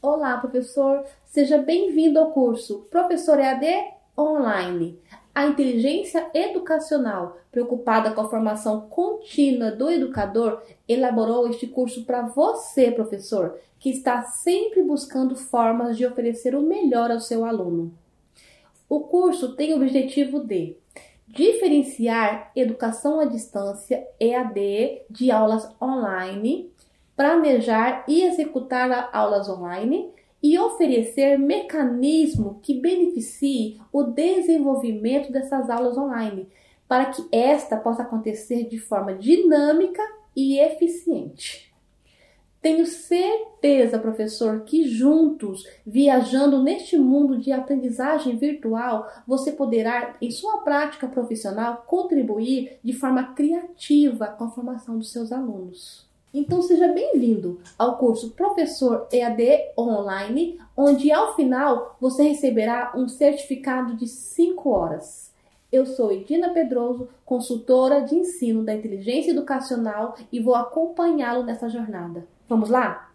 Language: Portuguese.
Olá, professor! Seja bem-vindo ao curso Professor EAD Online. A inteligência educacional, preocupada com a formação contínua do educador, elaborou este curso para você, professor, que está sempre buscando formas de oferecer o melhor ao seu aluno. O curso tem o objetivo de diferenciar educação à distância, EAD, de aulas online, planejar e executar aulas online e oferecer mecanismo que beneficie o desenvolvimento dessas aulas online, para que esta possa acontecer de forma dinâmica e eficiente. Tenho certeza, professor, que juntos, viajando neste mundo de aprendizagem virtual, você poderá, em sua prática profissional, contribuir de forma criativa com a formação dos seus alunos. Então seja bem-vindo ao curso Professor EAD Online, onde ao final você receberá um certificado de 5 horas. Eu sou Edina Pedroso, consultora de ensino da inteligência educacional e vou acompanhá-lo nessa jornada. Vamos lá?